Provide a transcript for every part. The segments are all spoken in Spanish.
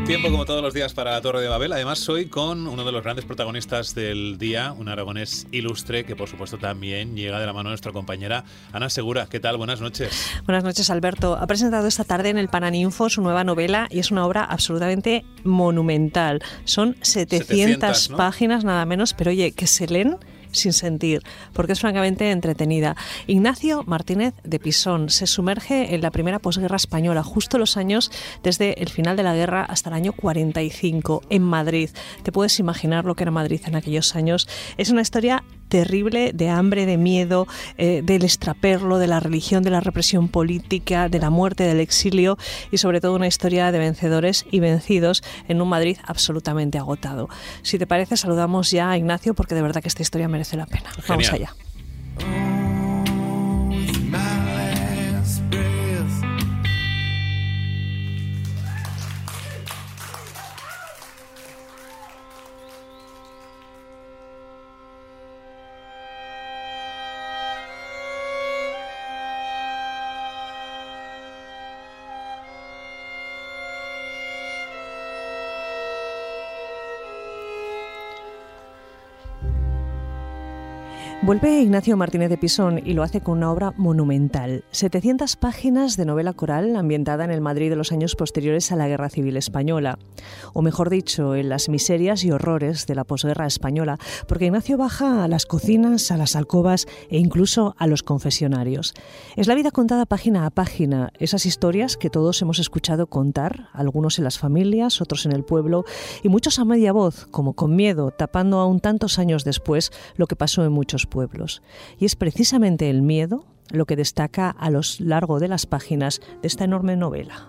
Tiempo como todos los días para la Torre de Babel. Además, hoy con uno de los grandes protagonistas del día, un aragonés ilustre que por supuesto también llega de la mano de nuestra compañera Ana Segura. ¿Qué tal? Buenas noches. Buenas noches, Alberto. Ha presentado esta tarde en el Paraninfo su nueva novela y es una obra absolutamente monumental. Son 700 ¿no? páginas nada menos, pero oye, que se leen sin sentir, porque es francamente entretenida. Ignacio Martínez de Pisón se sumerge en la primera posguerra española, justo los años desde el final de la guerra hasta el año 45, en Madrid. Te puedes imaginar lo que era Madrid en aquellos años. Es una historia terrible de hambre, de miedo, del extraperlo, de la religión, de la represión política, de la muerte, del exilio y sobre todo una historia de vencedores y vencidos en un Madrid absolutamente agotado. Si te parece, saludamos ya a Ignacio porque de verdad que esta historia merece la pena. Genial. Vamos allá. Vuelve Ignacio Martínez de Pisón y lo hace con una obra monumental. 700 páginas de novela coral ambientada en el Madrid de los años posteriores a la Guerra Civil Española. O mejor dicho, en las miserias y horrores de la posguerra española, porque Ignacio baja a las cocinas, a las alcobas e incluso a los confesionarios. Es la vida contada página a página, esas historias que todos hemos escuchado contar, algunos en las familias, otros en el pueblo, y muchos a media voz, como con miedo, tapando aún tantos años después lo que pasó en muchos pueblos. Y es precisamente el miedo lo que destaca a lo largo de las páginas de esta enorme novela.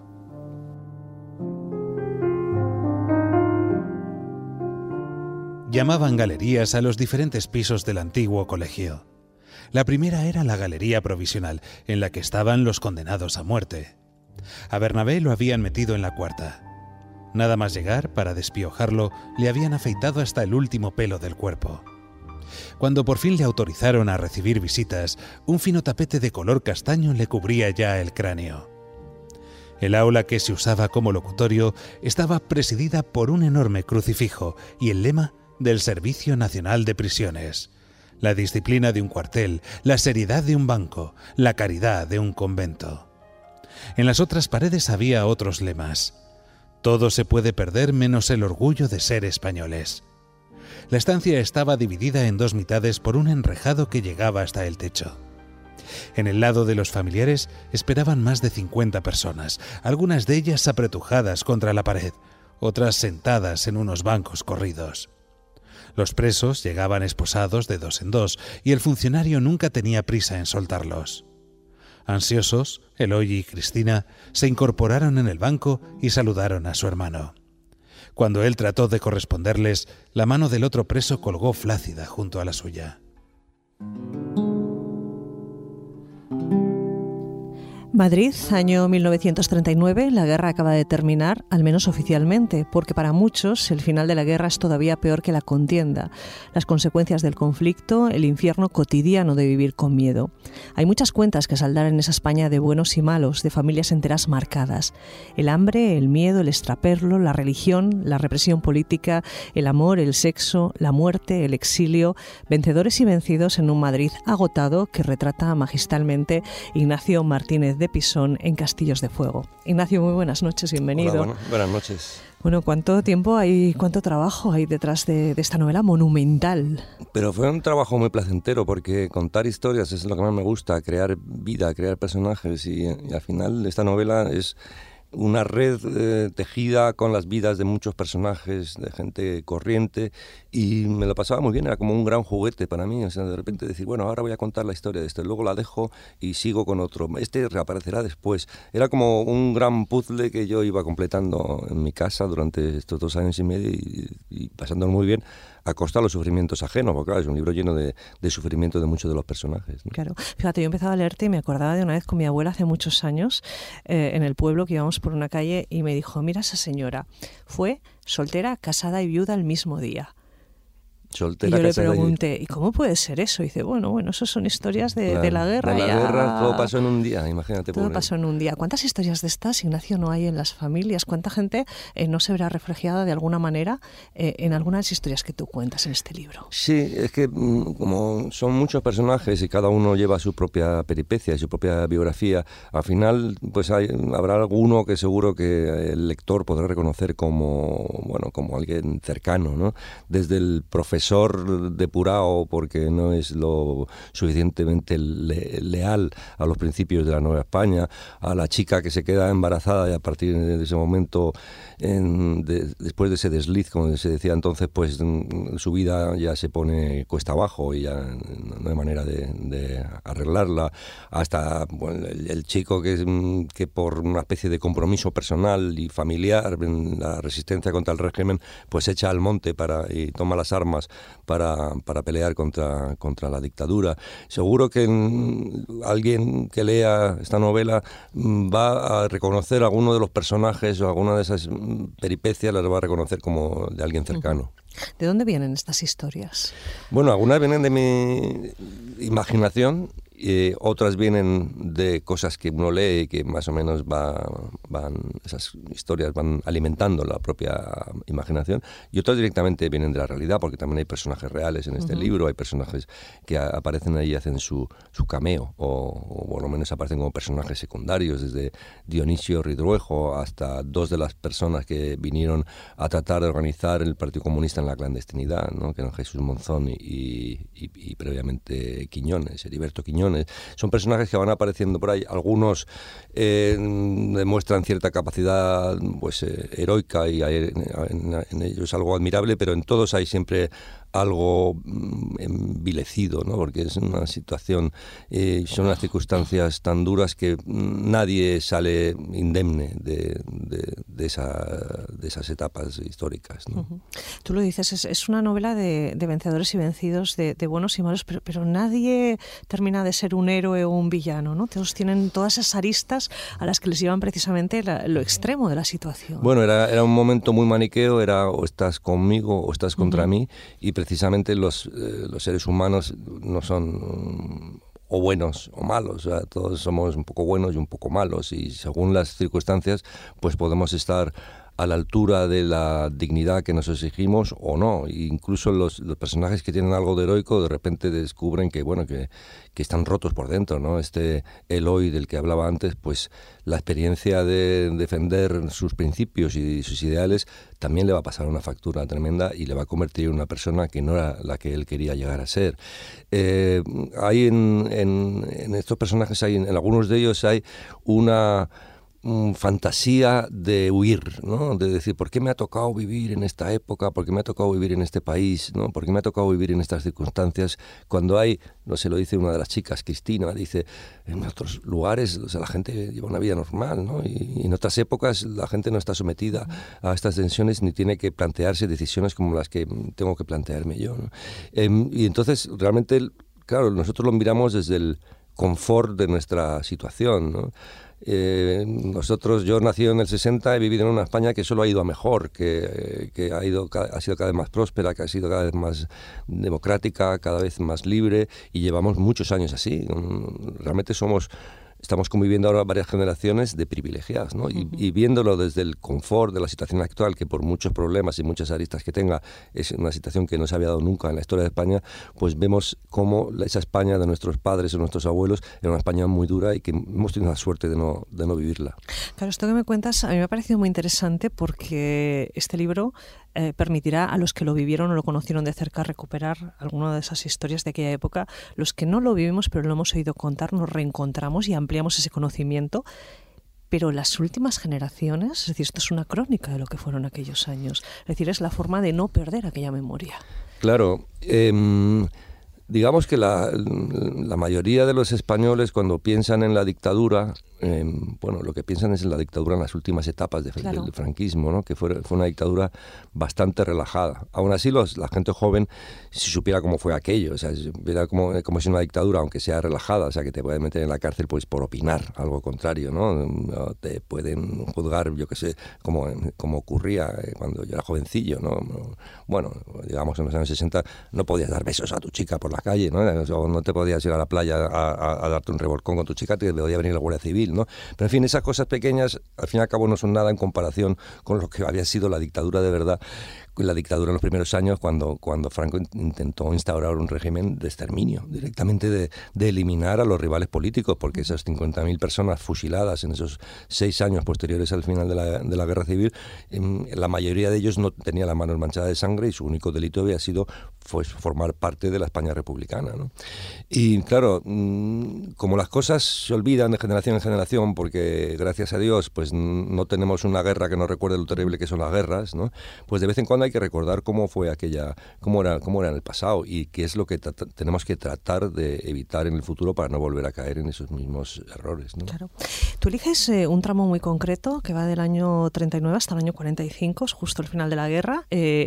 Llamaban galerías a los diferentes pisos del antiguo colegio. La primera era la galería provisional, en la que estaban los condenados a muerte. A Bernabé lo habían metido en la cuarta. Nada más llegar, para despiojarlo, le habían afeitado hasta el último pelo del cuerpo. Cuando por fin le autorizaron a recibir visitas, un fino tapete de color castaño le cubría ya el cráneo. El aula que se usaba como locutorio estaba presidida por un enorme crucifijo y el lema del Servicio Nacional de Prisiones: la disciplina de un cuartel, la seriedad de un banco, la caridad de un convento. En las otras paredes había otros lemas: todo se puede perder menos el orgullo de ser españoles. La estancia estaba dividida en dos mitades por un enrejado que llegaba hasta el techo. En el lado de los familiares esperaban más de 50 personas, algunas de ellas apretujadas contra la pared, otras sentadas en unos bancos corridos. Los presos llegaban esposados de dos en dos y el funcionario nunca tenía prisa en soltarlos. Ansiosos, Eloy y Cristina se incorporaron en el banco y saludaron a su hermano. Cuando él trató de corresponderles, la mano del otro preso colgó flácida junto a la suya. Madrid, año 1939, la guerra acaba de terminar, al menos oficialmente, porque para muchos el final de la guerra es todavía peor que la contienda. Las consecuencias del conflicto, el infierno cotidiano de vivir con miedo. Hay muchas cuentas que saldar en esa España de buenos y malos, de familias enteras marcadas. El hambre, el miedo, el extraperlo, la religión, la represión política, el amor, el sexo, la muerte, el exilio, vencedores y vencidos en un Madrid agotado que retrata magistralmente Ignacio Martínez de Pisón en Castillos de Fuego. Ignacio, muy buenas noches, bienvenido. Hola, buenas noches. Bueno, ¿cuánto tiempo hay, cuánto trabajo hay detrás de esta novela monumental? Pero fue un trabajo muy placentero porque contar historias es lo que más me gusta, crear vida, crear personajes y al final esta novela es una red tejida con las vidas de muchos personajes, de gente corriente, y me lo pasaba muy bien, era como un gran juguete para mí, o sea, de repente decir, bueno, ahora voy a contar la historia de este, luego la dejo y sigo con otro, este reaparecerá después. Era como un gran puzzle que yo iba completando en mi casa durante estos 2 años y medio y pasándolo muy bien, a costa de los sufrimientos ajenos, porque claro, es un libro lleno de sufrimiento de muchos de los personajes, ¿no? Claro, fíjate, yo empezaba a leerte y me acordaba de una vez con mi abuela hace muchos años, en el pueblo, que íbamos por una calle y me dijo, mira esa señora, fue soltera, casada y viuda el mismo día. soltera. Y yo le pregunté, ¿y cómo puede ser eso? Y dice, bueno, eso son historias de la guerra. De la guerra todo pasó en un día, imagínate. Todo pasó en un día. ¿Cuántas historias de estas, Ignacio, no hay en las familias? ¿Cuánta gente no se verá reflejada de alguna manera en algunas historias que tú cuentas en este libro? Sí, es que como son muchos personajes y cada uno lleva su propia peripecia y su propia biografía, al final pues habrá alguno que seguro que el lector podrá reconocer como alguien cercano, ¿no? Desde el profesor depurado porque no es lo suficientemente leal a los principios de la Nueva España, a la chica que se queda embarazada y a partir de ese momento, después de ese desliz, como se decía entonces, pues su vida ya se pone cuesta abajo y ya no hay manera de arreglarla, hasta el chico que por una especie de compromiso personal y familiar, la resistencia contra el régimen, pues se echa al monte y toma las armas para pelear contra la dictadura. Seguro que alguien que lea esta novela va a reconocer a alguno de los personajes o alguna de esas peripecias, las va a reconocer como de alguien cercano. ¿De dónde vienen estas historias? Bueno, algunas vienen de mi imaginación. Otras vienen de cosas que uno lee y que más o menos esas historias van alimentando la propia imaginación, y otras directamente vienen de la realidad, porque también hay personajes reales en este libro, hay personajes que aparecen ahí y hacen su cameo, o por lo menos aparecen como personajes secundarios, desde Dionisio Ridruejo hasta dos de las personas que vinieron a tratar de organizar el Partido Comunista en la clandestinidad, ¿no? Que eran Jesús Monzón y previamente Quiñones, Heriberto Quiñones. Son personajes que van apareciendo por ahí. Algunos demuestran cierta capacidad heroica y hay en ellos algo admirable, pero en todos hay siempre algo envilecido, ¿no? Porque es una situación, son unas circunstancias tan duras que nadie sale indemne de esas etapas históricas, ¿no? Tú lo dices, es una novela de vencedores y vencidos, de buenos y malos, pero nadie termina de ser un héroe o un villano, ¿no? Todos tienen todas esas aristas a las que les llevan precisamente lo extremo de la situación. Bueno, era un momento muy maniqueo, era o estás conmigo o estás contra mí, y precisamente los seres humanos no son o buenos o malos, o sea, todos somos un poco buenos y un poco malos, y según las circunstancias pues podemos estar a la altura de la dignidad que nos exigimos o no. E incluso los personajes que tienen algo de heroico de repente descubren que están rotos por dentro, ¿no? Este Eloy del que hablaba antes, pues la experiencia de defender sus principios y sus ideales también le va a pasar una factura tremenda y le va a convertir en una persona que no era la que él quería llegar a ser. Hay en estos personajes, en algunos de ellos hay una fantasía de huir, ¿no? De decir, ¿por qué me ha tocado vivir en esta época? ¿Por qué me ha tocado vivir en este país? ¿No? ¿Por qué me ha tocado vivir en estas circunstancias? Cuando hay, no sé, lo dice una de las chicas, Cristina, dice, en otros lugares, o sea, la gente lleva una vida normal, ¿no? Y en otras épocas la gente no está sometida a estas tensiones ni tiene que plantearse decisiones como las que tengo que plantearme yo, ¿no? Y entonces, realmente, claro, nosotros lo miramos desde el confort de nuestra situación, ¿no? Yo nací en el 60, he vivido en una España que solo ha ido a mejor, que ha sido cada vez más próspera, que ha sido cada vez más democrática, cada vez más libre, y llevamos muchos años así. Realmente estamos conviviendo ahora varias generaciones de privilegiados, ¿no? Y viéndolo desde el confort de la situación actual, que por muchos problemas y muchas aristas que tenga, es una situación que no se había dado nunca en la historia de España, pues vemos cómo esa España de nuestros padres o nuestros abuelos era una España muy dura y que hemos tenido la suerte de no vivirla. Claro, esto que me cuentas a mí me ha parecido muy interesante porque este libro permitirá a los que lo vivieron o lo conocieron de cerca recuperar alguna de esas historias de aquella época. Los que no lo vivimos pero lo hemos oído contar, nos reencontramos y ampliamos ese conocimiento. Pero las últimas generaciones, es decir, esto es una crónica de lo que fueron aquellos años. Es decir, es la forma de no perder aquella memoria. Claro. Digamos que la mayoría de los españoles, cuando piensan en la dictadura, bueno, lo que piensan es en la dictadura en las últimas etapas del franquismo, ¿no? Que fue una dictadura bastante relajada. Aún así, la gente joven, si supiera cómo fue aquello, o sea, si supiera cómo es una dictadura, aunque sea relajada, o sea, que te pueden meter en la cárcel pues por opinar algo contrario, ¿no? Te pueden juzgar, yo qué sé, como ocurría cuando yo era jovencillo, ¿no? Bueno, digamos en los años 60 no podías dar besos a tu chica por la calle, ¿no? O no te podías ir a la playa a darte un revolcón con tu chica, te podía venir la Guardia Civil, ¿no? Pero en fin, esas cosas pequeñas al fin y al cabo no son nada en comparación con lo que había sido la dictadura de verdad, la dictadura en los primeros años cuando Franco intentó instaurar un régimen de exterminio, directamente de eliminar a los rivales políticos, porque esas 50.000 personas fusiladas en esos 6 años posteriores al final de la Guerra Civil, la mayoría de ellos no tenía las manos manchadas de sangre y su único delito había sido pues formar parte de la España republicana, ¿no? Y claro, como las cosas se olvidan de generación en generación, porque gracias a Dios pues no tenemos una guerra que nos recuerde lo terrible que son las guerras, ¿no? Pues de vez en cuando hay que recordar cómo fue cómo era en el pasado y qué es lo que tenemos que tratar de evitar en el futuro para no volver a caer en esos mismos errores, ¿no? Claro. Tú eliges un tramo muy concreto que va del año 39 hasta el año 45, es justo el final de la guerra,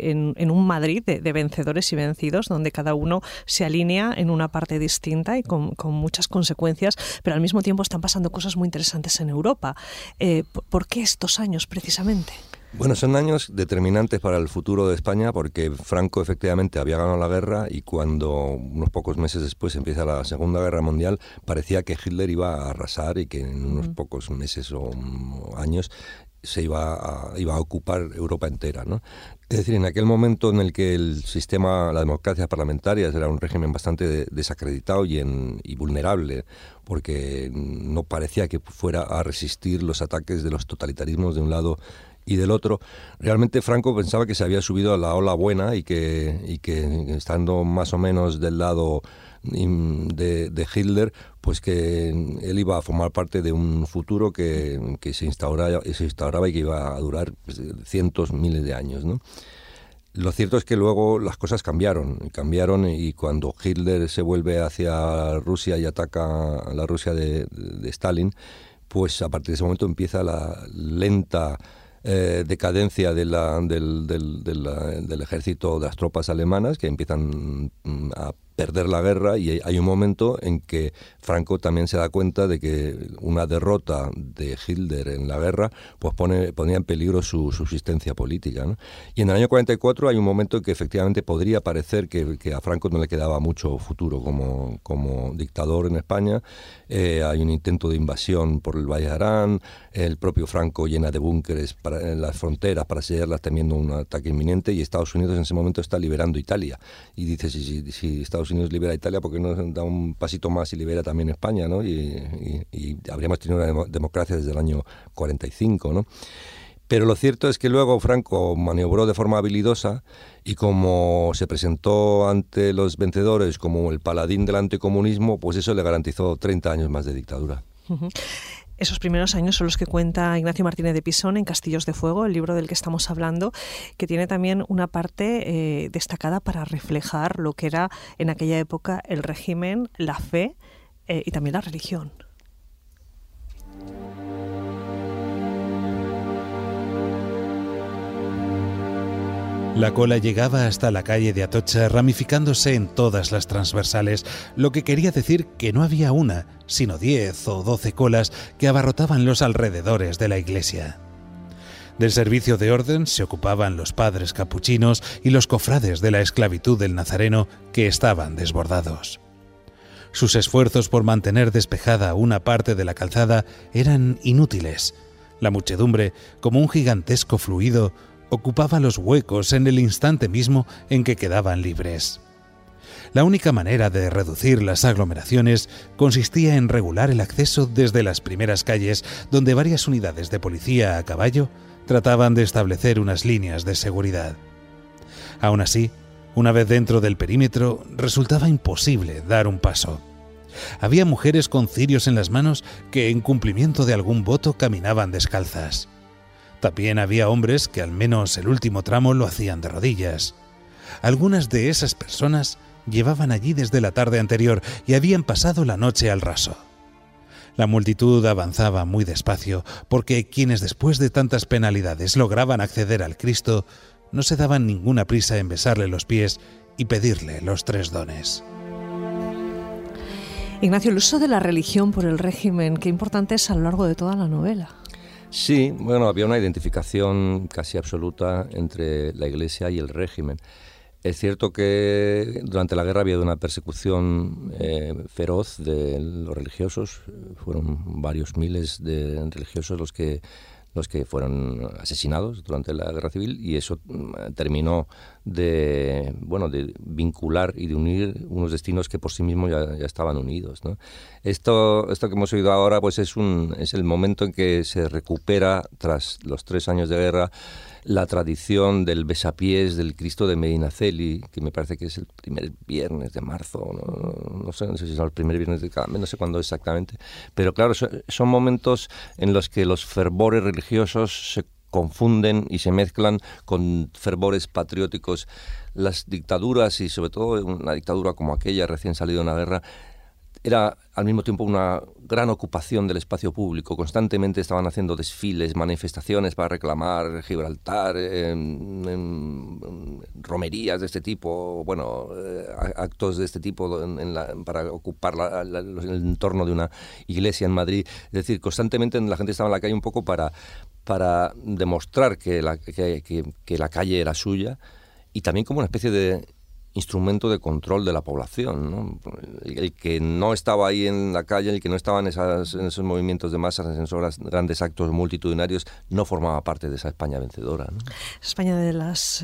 en un Madrid de vencedores y vencidos, donde cada uno se alinea en una parte distinta y con muchas consecuencias, pero al mismo tiempo están pasando cosas muy interesantes en Europa. ¿Por qué estos años precisamente? Bueno, son años determinantes para el futuro de España porque Franco efectivamente había ganado la guerra y cuando unos pocos meses después empieza la Segunda Guerra Mundial parecía que Hitler iba a arrasar y que en unos pocos meses o años se iba a ocupar Europa entera, ¿no? Es decir, en aquel momento en el que el sistema, la democracia parlamentaria era un régimen bastante desacreditado y vulnerable, porque no parecía que fuera a resistir los ataques de los totalitarismos de un lado y del otro, realmente Franco pensaba que se había subido a la ola buena y que estando más o menos del lado de Hitler, pues que él iba a formar parte de un futuro que se instauraba y que iba a durar pues, cientos, miles de años, ¿no? Lo cierto es que luego las cosas cambiaron y cuando Hitler se vuelve hacia Rusia y ataca a la Rusia de Stalin, pues a partir de ese momento empieza la lenta decadencia del ejército, de las tropas alemanas, que empiezan a perder la guerra, y hay un momento en que Franco también se da cuenta de que una derrota de Hitler en la guerra pues ponía en peligro su subsistencia política, ¿no? Y en el año 44 hay un momento en que efectivamente podría parecer que a Franco no le quedaba mucho futuro como dictador en España. Hay un intento de invasión por el Valle de Arán, el propio Franco llena de búnkeres en las fronteras para sellarlas temiendo un ataque inminente, y Estados Unidos en ese momento está liberando Italia. Y dice, si Estados Unidos libera Italia, ¿por qué no da un pasito más y libera también España, ¿no? Y habríamos tenido una democracia desde el año 45, ¿no? Pero lo cierto es que luego Franco maniobró de forma habilidosa y como se presentó ante los vencedores como el paladín del anticomunismo, pues eso le garantizó 30 años más de dictadura. Uh-huh. Esos primeros años son los que cuenta Ignacio Martínez de Pisón en Castillos de Fuego, el libro del que estamos hablando, que tiene también una parte destacada para reflejar lo que era en aquella época el régimen, la fe y también la religión. La cola llegaba hasta la calle de Atocha, ramificándose en todas las transversales, lo que quería decir que no había una, sino 10 o 12 colas que abarrotaban los alrededores de la iglesia. Del servicio de orden se ocupaban los padres capuchinos y los cofrades de la esclavitud del Nazareno, que estaban desbordados. Sus esfuerzos por mantener despejada una parte de la calzada eran inútiles. La muchedumbre, como un gigantesco fluido, ocupaba los huecos en el instante mismo en que quedaban libres. La única manera de reducir las aglomeraciones consistía en regular el acceso desde las primeras calles, donde varias unidades de policía a caballo trataban de establecer unas líneas de seguridad. Aún así, una vez dentro del perímetro, resultaba imposible dar un paso. Había mujeres con cirios en las manos que, en cumplimiento de algún voto, caminaban descalzas. También había hombres que al menos el último tramo lo hacían de rodillas. Algunas de esas personas llevaban allí desde la tarde anterior y habían pasado la noche al raso. La multitud avanzaba muy despacio, porque quienes después de tantas penalidades lograban acceder al Cristo, no se daban ninguna prisa en besarle los pies y pedirle los 3 dones. Ignacio, el uso de la religión por el régimen, qué importante es a lo largo de toda la novela. Sí, bueno, había una identificación casi absoluta entre la Iglesia y el régimen. Es cierto que durante la guerra había una persecución feroz de los religiosos. Fueron varios miles de religiosos los que fueron asesinados durante la guerra civil, y eso terminó de vincular y de unir unos destinos que por sí mismos ya estaban unidos, ¿no? Esto que hemos oído ahora pues es el momento en que se recupera, tras los 3 años de guerra, la tradición del besapiés del Cristo de Medinaceli, que me parece que es el primer viernes de marzo, no sé si es el primer viernes de cada mes, no sé cuándo exactamente, pero claro, son momentos en los que los fervores religiosos se confunden y se mezclan con fervores patrióticos. Las dictaduras, y sobre todo una dictadura como aquella recién salida de una guerra, era al mismo tiempo una gran ocupación del espacio público. Constantemente estaban haciendo desfiles, manifestaciones para reclamar Gibraltar, romerías de este tipo, actos de este tipo para ocupar el entorno de una iglesia en Madrid. Es decir, constantemente la gente estaba en la calle un poco para demostrar que la calle era suya, y también como una especie de instrumento de control de la población, ¿no? El que no estaba ahí en la calle, el que no estaba en esos movimientos de masas, en esos grandes actos multitudinarios, no formaba parte de esa España vencedora, ¿no? España de las...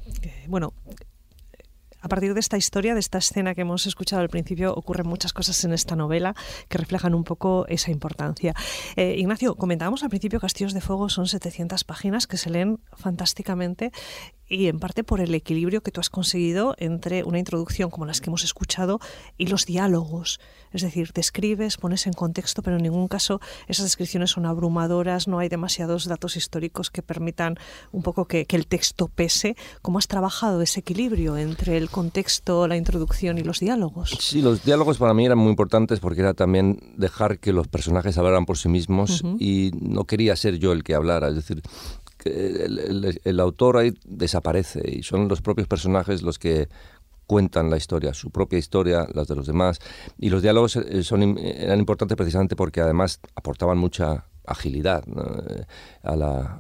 A partir de esta historia, de esta escena que hemos escuchado al principio, ocurren muchas cosas en esta novela que reflejan un poco esa importancia. Ignacio, comentábamos al principio, Castillos de Fuego son 700 páginas que se leen fantásticamente, y en parte por el equilibrio que tú has conseguido entre una introducción como las que hemos escuchado y los diálogos. Es decir, describes, pones en contexto, pero en ningún caso esas descripciones son abrumadoras, no hay demasiados datos históricos que permitan un poco que el texto pese. ¿Cómo has trabajado ese equilibrio entre el contexto, la introducción y los diálogos? Sí, los diálogos para mí eran muy importantes porque era también dejar que los personajes hablaran por sí mismos, y no quería ser yo el que hablara. Es decir, que el autor ahí desaparece y son los propios personajes los que cuentan la historia, su propia historia, las de los demás. Y los diálogos eran importantes precisamente porque además aportaban mucha agilidad, ¿no?, a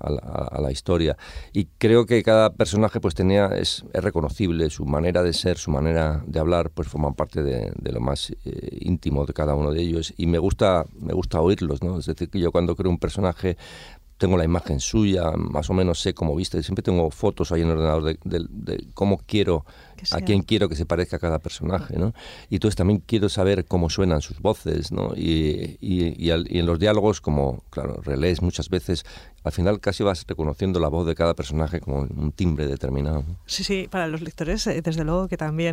la historia. Y creo que cada personaje pues es reconocible, su manera de ser, su manera de hablar, pues forman parte de lo más íntimo de cada uno de ellos. Y me gusta oírlos, ¿no? Es decir, que yo cuando creo un personaje tengo la imagen suya, más o menos sé cómo viste, siempre tengo fotos ahí en el ordenador de cómo quiero, a quién quiero que se parezca a cada personaje, ¿no? Y entonces también quiero saber cómo suenan sus voces, ¿no? Y en los diálogos, como, claro, relees muchas veces, al final casi vas reconociendo la voz de cada personaje como un timbre determinado, ¿no? Sí, para los lectores, desde luego que también.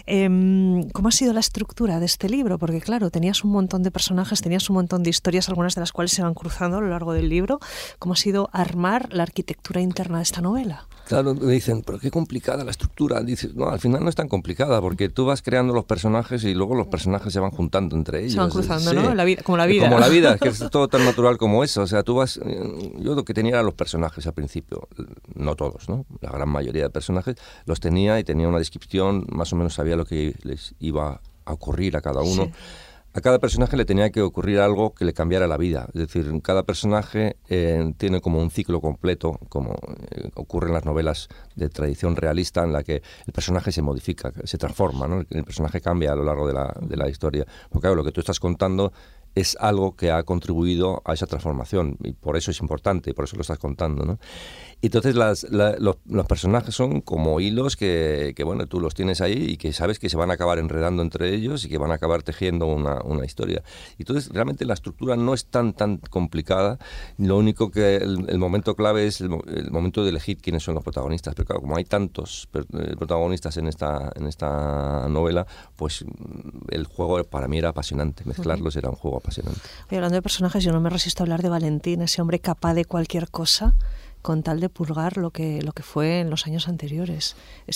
¿Cómo ha sido la estructura de este libro? Porque, claro, tenías un montón de personajes, tenías un montón de historias, algunas de las cuales se van cruzando a lo largo del libro. ¿Cómo ha sido armar la arquitectura interna de esta novela? Claro, me dicen, pero qué complicada la estructura. Dices, no, al final no es tan complicada, porque tú vas creando los personajes y luego los personajes se van juntando entre ellos. Se van cruzando, sí. ¿no? Como la vida. Como la vida, que es todo tan natural como eso. O sea, tú vas... Yo lo que tenía eran los personajes al principio, no todos, ¿no? La gran mayoría de personajes los tenía y tenía una descripción, más o menos sabía lo que les iba a ocurrir a cada uno. Sí. A cada personaje le tenía que ocurrir algo que le cambiara la vida. Es decir, cada personaje tiene como un ciclo completo, como ocurre en las novelas de tradición realista, en la que el personaje se modifica, se transforma, ¿no? El personaje cambia a lo largo de la historia. Porque claro, lo que tú estás contando es algo que ha contribuido a esa transformación, y por eso es importante, y por eso lo estás contando, ¿no? Y entonces los personajes son como hilos que bueno, tú los tienes ahí y que sabes que se van a acabar enredando entre ellos y que van a acabar tejiendo una historia. Y entonces realmente la estructura no es tan complicada. Lo único que el momento clave es el momento de elegir quiénes son los protagonistas. Pero claro, como hay tantos protagonistas en esta novela, pues el juego para mí era apasionante. Mezclarlos era un juego apasionante. Oye, hablando de personajes, yo no me resisto a hablar de Valentín, ese hombre capaz de cualquier cosa con tal de purgar lo que fue en los años anteriores.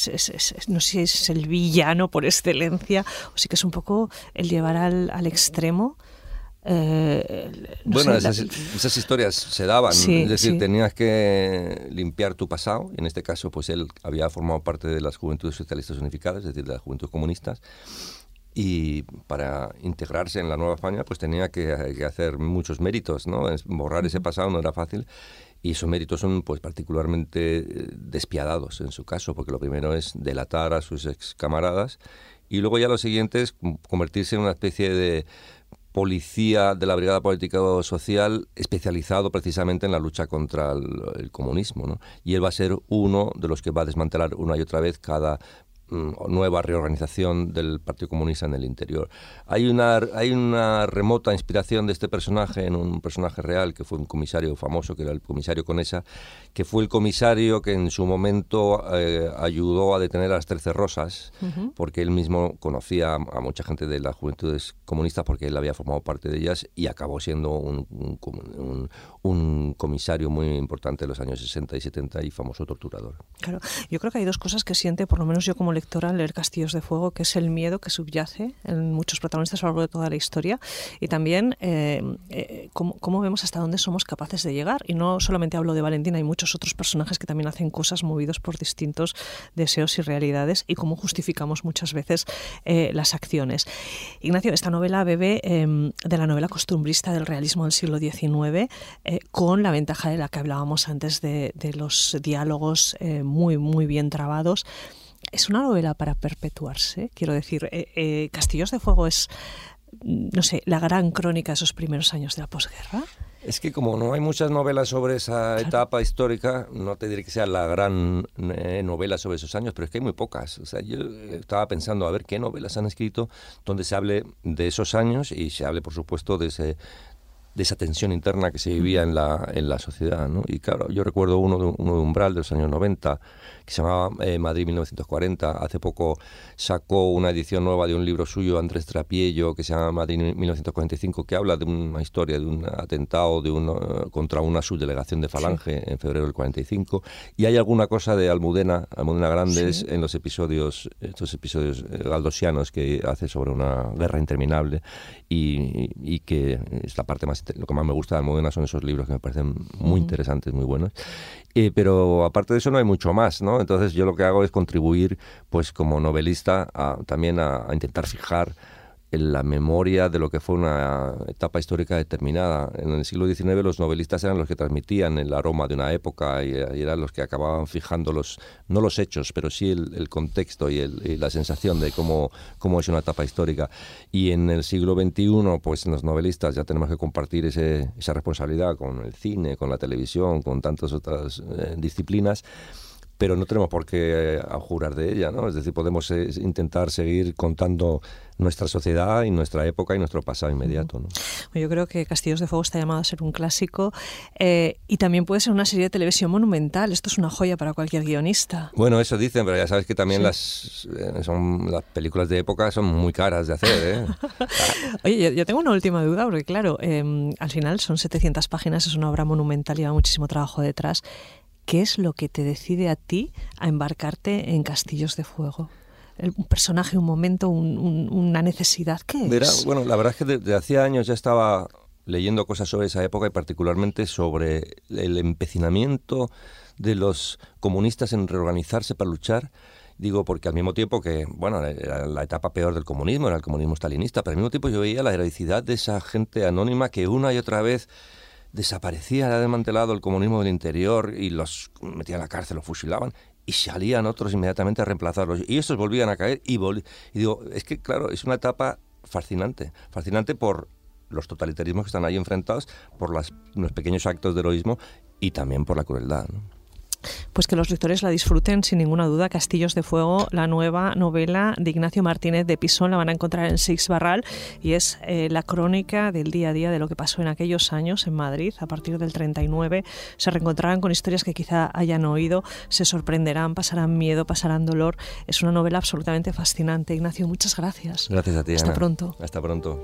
No sé si es el villano por excelencia, o sí que es un poco el llevar al extremo Bueno, esas historias se daban, Sí, es decir, sí. tenías que limpiar tu pasado. En este caso, pues él había formado parte de las Juventudes Socialistas Unificadas, es decir, de las Juventudes Comunistas, y para integrarse en la Nueva España pues tenía que hacer muchos méritos, ¿no? Borrar ese pasado no era fácil, y esos méritos son pues particularmente despiadados en su caso, porque lo primero es delatar a sus ex camaradas, y luego ya lo siguiente es convertirse en una especie de policía de la Brigada Político-Social especializado precisamente en la lucha contra el comunismo, ¿no? Y él va a ser uno de los que va a desmantelar una y otra vez cada nueva reorganización del Partido Comunista en el interior. Hay una remota inspiración de este personaje en un personaje real que fue un comisario famoso, que era el comisario Conesa, que fue el comisario que en su momento ayudó a detener a las 13 Rosas, porque él mismo conocía a mucha gente de las Juventudes Comunistas porque él había formado parte de ellas, y acabó siendo un comisario muy importante en los años 60 y 70 y famoso torturador. Claro, yo creo que hay dos cosas que siente, por lo menos yo como lectora, al leer Castillos de Fuego, que es el miedo que subyace en muchos protagonistas a lo largo de toda la historia, y también cómo vemos hasta dónde somos capaces de llegar. Y no solamente hablo de Valentín, hay muchos otros personajes que también hacen cosas movidos por distintos deseos y realidades, y cómo justificamos muchas veces las acciones. Ignacio, esta novela bebe de la novela costumbrista del realismo del siglo XIX, con la ventaja de la que hablábamos antes de los diálogos muy, muy bien trabados. ¿Es una novela para perpetuarse? Quiero decir, Castillos de Fuego es, no sé, la gran crónica de esos primeros años de la posguerra. Es que como no hay muchas novelas sobre esa etapa histórica, no te diré que sea la gran novela sobre esos años, pero es que hay muy pocas. O sea, yo estaba pensando a ver qué novelas han escrito donde se hable de esos años y se hable, por supuesto, de esa tensión interna que se vivía en la sociedad, ¿no? Y claro, yo recuerdo uno de Umbral de los años 90, que se llamaba Madrid 1940. Hace poco sacó una edición nueva de un libro suyo, Andrés Trapiello, que se llama Madrid 1945, que habla de una historia de un atentado contra una subdelegación de Falange en febrero del 45. Y hay alguna cosa de Almudena Grandes en estos episodios galdosianos que hace sobre una guerra interminable, y que es la parte más, lo que más me gusta de Almudena son esos libros que me parecen muy interesantes, muy buenos. Pero aparte de eso no hay mucho más, ¿no? Entonces yo lo que hago es contribuir, pues como novelista, también a intentar fijar en la memoria de lo que fue una etapa histórica determinada. En el siglo XIX los novelistas eran los que transmitían el aroma de una época, y eran los que acababan fijando no los hechos, pero sí el contexto y la sensación de cómo es una etapa histórica. Y en el siglo XXI, pues los novelistas ya tenemos que compartir esa responsabilidad con el cine, con la televisión, con tantas otras disciplinas, pero no tenemos por qué abjurar de ella, ¿no? Es decir, podemos intentar seguir contando nuestra sociedad y nuestra época y nuestro pasado inmediato, ¿no? Yo creo que Castillos de Fuego está llamado a ser un clásico, y también puede ser una serie de televisión monumental. Esto es una joya para cualquier guionista. Bueno, eso dicen, pero ya sabes que también las películas de época son muy caras de hacer, ¿eh? Oye, yo tengo una última duda, porque claro, al final son 700 páginas, es una obra monumental, lleva muchísimo trabajo detrás. ¿Qué es lo que te decide a ti a embarcarte en Castillos de Fuego? Un personaje, un momento, una necesidad, ¿qué es? Bueno, la verdad es que desde hacía años ya estaba leyendo cosas sobre esa época, y particularmente sobre el empecinamiento de los comunistas en reorganizarse para luchar. Digo, porque al mismo tiempo que, bueno, era la etapa peor del comunismo, era el comunismo stalinista, pero al mismo tiempo yo veía la heroicidad de esa gente anónima que una y otra vez desaparecía, ha desmantelado el comunismo del interior y los metían a la cárcel, los fusilaban, y salían otros inmediatamente a reemplazarlos. Y estos volvían a caer y digo, es que claro, es una etapa fascinante por los totalitarismos que están ahí enfrentados, por los pequeños actos de heroísmo y también por la crueldad, ¿no? Pues que los lectores la disfruten sin ninguna duda. Castillos de Fuego, la nueva novela de Ignacio Martínez de Pisón, la van a encontrar en Seix Barral, y es la crónica del día a día de lo que pasó en aquellos años en Madrid. A partir del 39 se reencontrarán con historias que quizá hayan oído, se sorprenderán, pasarán miedo, pasarán dolor. Es una novela absolutamente fascinante. Ignacio, muchas gracias. Gracias a ti, Hasta Ana. pronto. Hasta pronto.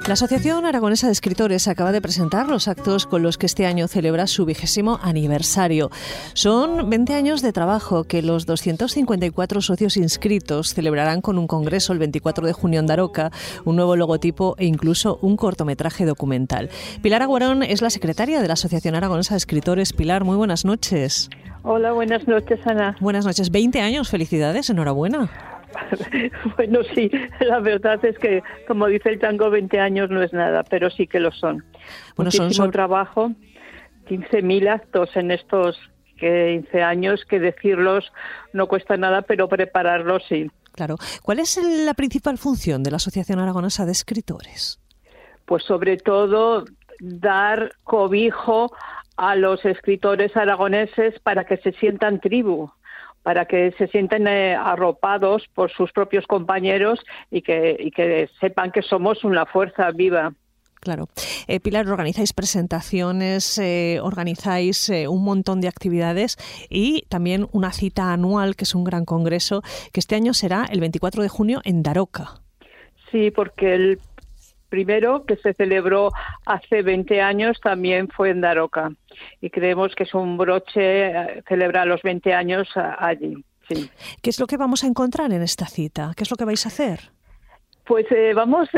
La Asociación Aragonesa de Escritores acaba de presentar los actos con los que este año celebra su 20º aniversario. Son 20 años de trabajo que los 254 socios inscritos celebrarán con un congreso el 24 de junio en Daroca, un nuevo logotipo e incluso un cortometraje documental. Pilar Aguarón es la secretaria de la Asociación Aragonesa de Escritores. Pilar, muy buenas noches. Hola, buenas noches, Ana. Buenas noches. 20 años, felicidades, enhorabuena. Bueno, sí, la verdad es que, como dice el tango, 20 años no es nada, pero sí que lo son. Bueno, muchísimo trabajo, 15.000 actos en estos 15 años, que decirlos no cuesta nada, pero prepararlos sí. Claro. ¿Cuál es la principal función de la Asociación Aragonesa de Escritores? Pues sobre todo dar cobijo a los escritores aragoneses para que se sientan tribu, para que se sienten arropados por sus propios compañeros y que sepan que somos una fuerza viva. Claro. Pilar, organizáis presentaciones, organizáis un montón de actividades y también una cita anual, que es un gran congreso, que este año será el 24 de junio en Daroca. Sí, porque el primero, que se celebró hace 20 años, también fue en Daroca. Y creemos que es un broche celebrar los 20 años allí. Sí. ¿Qué es lo que vamos a encontrar en esta cita? ¿Qué es lo que vais a hacer? Pues vamos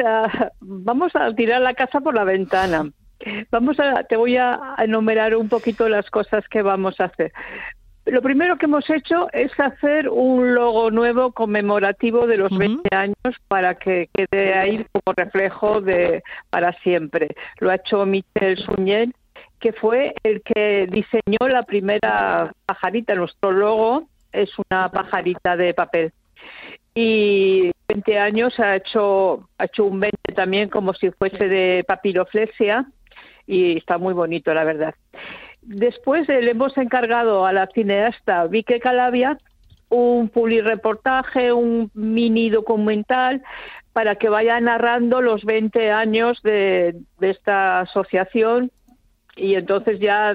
a tirar la casa por la ventana. Te voy a enumerar un poquito las cosas que vamos a hacer. Lo primero que hemos hecho es hacer un logo nuevo conmemorativo de los 20 años para que quede ahí como reflejo de para siempre. Lo ha hecho Michel Suñer, que fue el que diseñó la primera pajarita. Nuestro logo es una pajarita de papel. Y 20 años ha hecho un 20 también como si fuese de papiroflexia y está muy bonito, la verdad. Después le hemos encargado a la cineasta Vicky Calavia un publireportaje, un mini documental para que vaya narrando los 20 años de esta asociación. Y entonces ya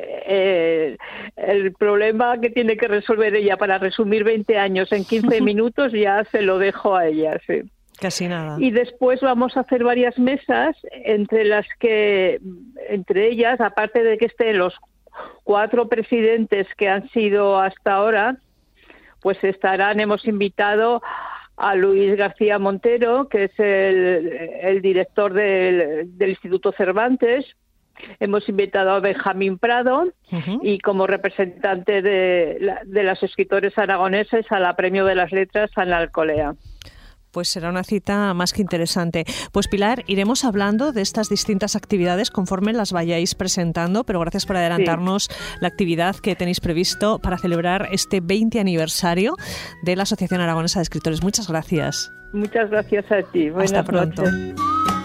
el problema que tiene que resolver ella para resumir 20 años en 15 minutos ya se lo dejo a ella, sí. Casi nada. Y después vamos a hacer varias mesas, entre ellas, aparte de que estén los 4 presidentes que han sido hasta ahora, pues hemos invitado a Luis García Montero, que es el director del Instituto Cervantes. Hemos invitado a Benjamín Prado y como representante de los escritores aragoneses a la Premio de las Letras Ana Alcolea. Pues será una cita más que interesante. Pues Pilar, iremos hablando de estas distintas actividades conforme las vayáis presentando, pero gracias por adelantarnos la actividad que tenéis previsto para celebrar este 20 aniversario de la Asociación Aragonesa de Escritores. Muchas gracias. Muchas gracias a ti. Hasta pronto. Noches.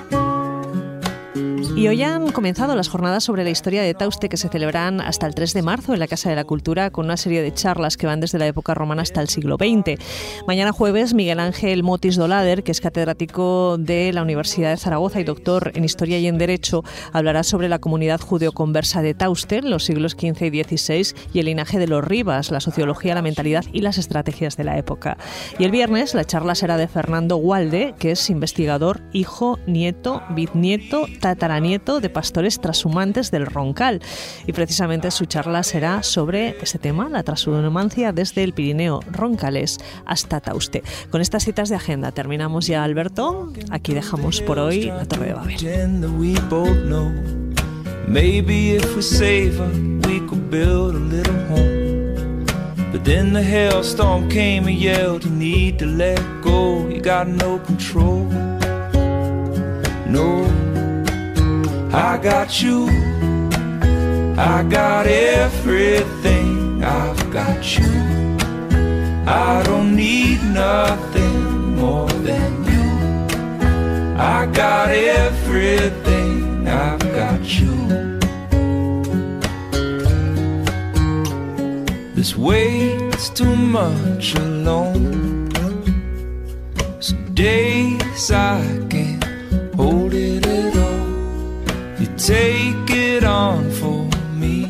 Y hoy han comenzado las jornadas sobre la historia de Tauste, que se celebran hasta el 3 de marzo en la Casa de la Cultura, con una serie de charlas que van desde la época romana hasta el siglo XX. Mañana jueves, Miguel Ángel Motis Dolader, que es catedrático de la Universidad de Zaragoza y doctor en Historia y en Derecho, hablará sobre la comunidad judeoconversa de Tauste en los siglos XV y XVI y el linaje de los Rivas, la sociología, la mentalidad y las estrategias de la época. Y el viernes, la charla será de Fernando Gualde, que es investigador, hijo, nieto, bisnieto, tataranieto de pastores trashumantes del Roncal. Y precisamente su charla será sobre ese tema, la transhumancia desde el Pirineo roncalés hasta Tauste. Con estas citas de agenda terminamos ya, Alberto. Aquí dejamos por hoy la Torre de Babel. Maybe if we save her, we could build a little home. But then the hailstorm came and yelled, you need to let go. You got no control. No, I got you. I got everything. I've got you. I don't need nothing more than you. I got everything. I've got you. This weight's too much alone. Some days I can't hold it at all. You take it on for me.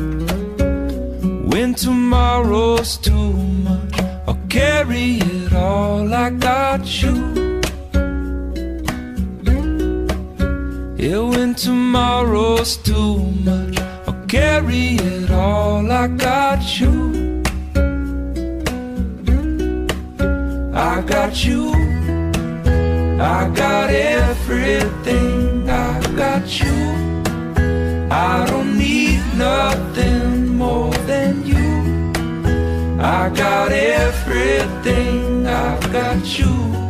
When tomorrow's too much, I'll carry it all. I got you. Yeah, when tomorrow's too much, I'll carry it all. I got you. I got you. I got everything. I got you. I don't need nothing more than you. I got everything. I've got you.